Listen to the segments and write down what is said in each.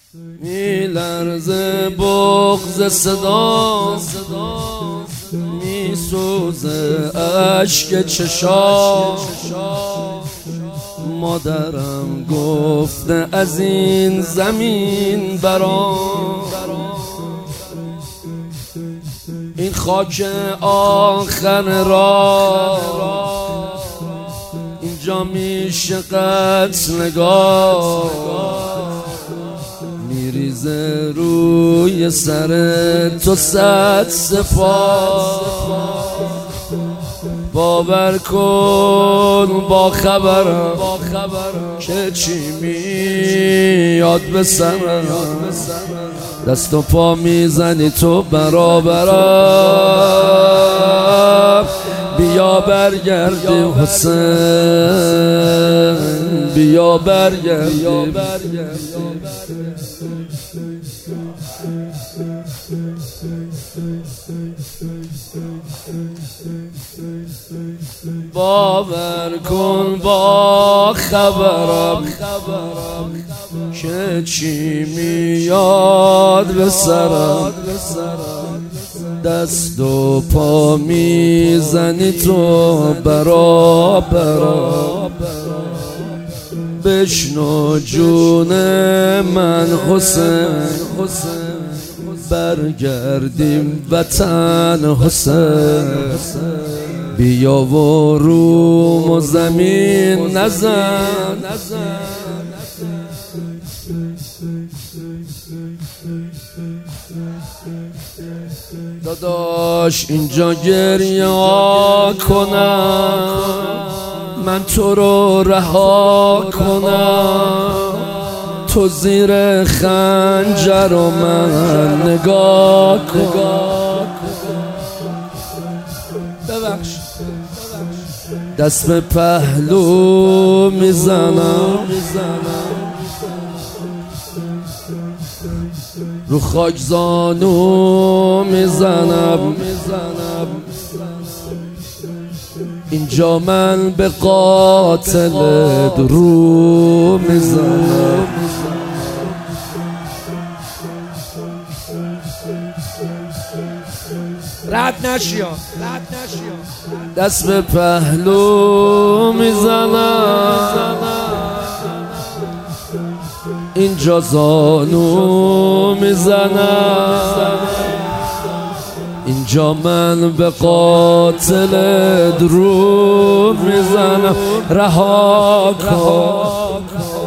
میلرزه بغض صدا، میسوزه اشک چشام. مادرم گفته از این زمین برام، این خاک آخر راه، اینجا میشه قتلگاه. میریزه روی سر تو 100 سپاه. باور کن با خبرم که چی میاد به سرم. دست و پا میزنی تو برابرم. بیا برگردیم حسین، بیا برگردیم. باور کن با خبرم که چی میاد به سرم. دست و پا میزنی تو برابرم. بشنو جون من حسین، برگردیم وطن حسین. بیا و روم و زمین نزن. داداش اینجا گریه کنم، من تو رو رها کنم. تو زیر خنجر و من نگاه کن. ببخش دست به پهلو میزنم، رو خاک زانو میزنم. اینجا من به قاتل درو میزنم. رد نشیا، دست به پهلو میزنم. اینجا زانو میزنم. اینجا من به قاتل درو میزنم. رها کن.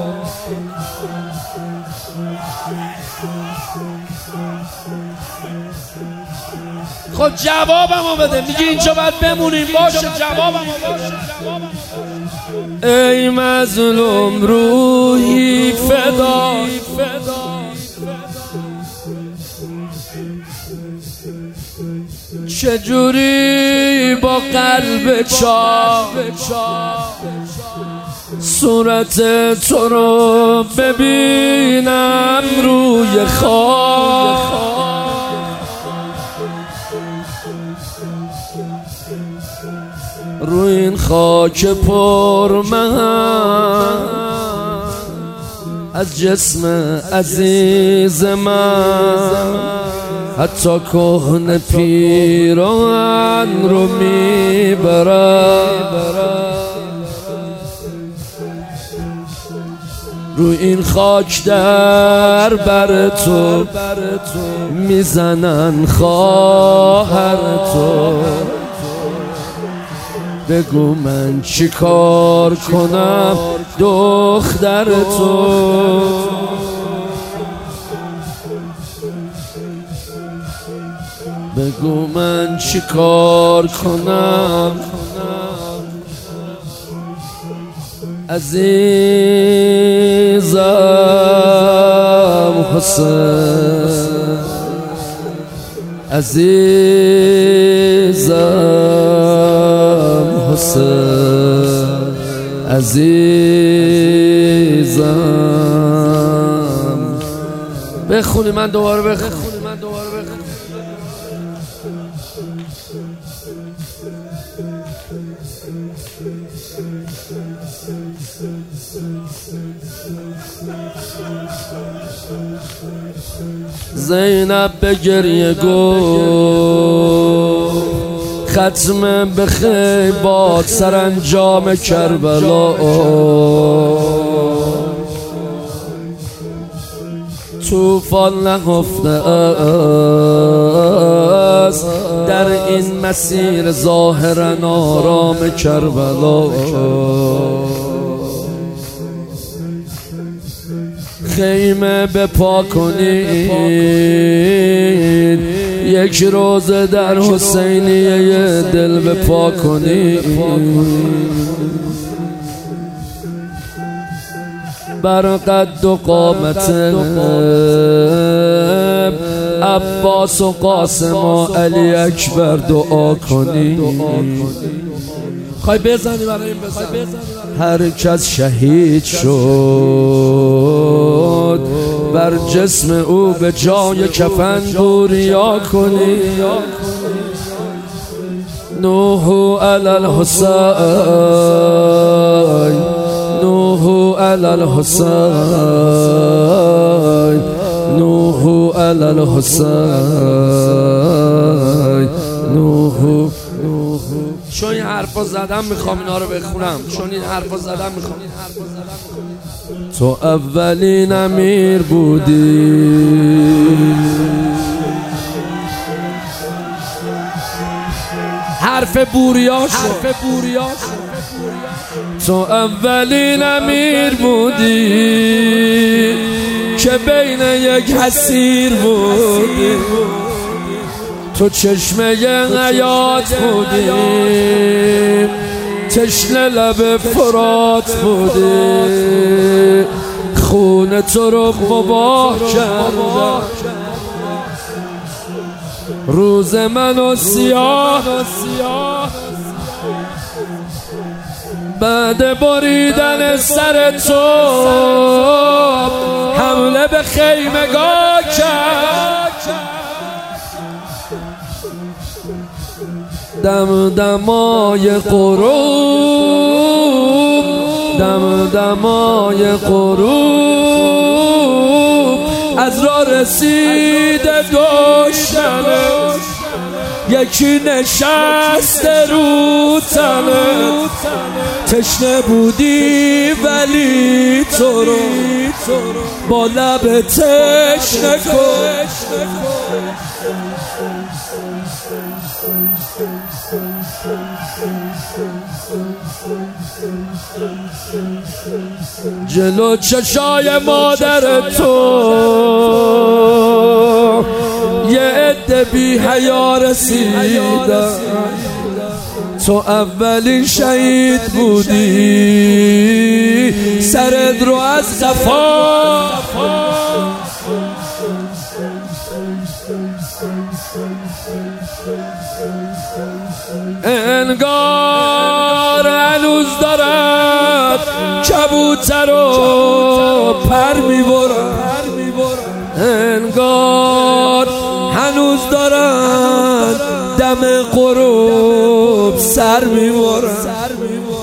خب جوابمو بده. میگی اینجا باید بمونیم، باشه جوابمو بده. ای مظلوم روحی فدا، چجوری با قلب چاک صورت تو رو ببینم روی خاک. روی این خاک پر من از جسم عزیز من، حتی کهنه پیران رو میبرم. روی این خاک در بر تو میزنن خواهر تو. بگو من چی کار کنم دختر تو. بگو من چی کار کنم عزیزم حسین، عزیزم حسین، عزیزم. بخونی من دوباره بخونی. زینب به گریه گفت ختم به خیبات سرانجام کربلا، طوفان نهفته است در این مسیر ظاهرا آرام کربلا. خیمه بپا کنید، یک روزه در حسینیه دل بپا کنید. بر قد و قامت عباس و قاسم و علی اکبر دعا کنید. خواهی بزنی برای این بزن. هر کس شهید شد بر جسم او به جای کفن بوریا کنید. نوحو علی الحسین، نوحو علی الحسین، نوحو علی الحسین، نوحو. چون این حرفا زدم میخوام اینا رو بخونم، چون این حرفا زدم میخوام. تو اولین امیر بودی، حرف بوریا شد. تو اولین امیر بودی که بین یک حسیر بودی، تو چشمه حیات بودی، تشنه لب فرات بودی، خون تو رو مباه کردم روز منو سیاه. بعد بریدن سر تو حمله به خیمگاه کرد، دمدمای غروب، دمدمای غروب از راه رسید دشمنه، یکی نشسته رو تنه، تشنه بودی ولی تو رو با لب تشنه کن. جلو چشای مادر تو یه عده بی حیا رسیدن، تو اولین شهید بودی، سرت رو از قفا انگار هنوز دارد کبوتر رو پر میبرد، انگار هنوز دارد دم غروب سر میبرد.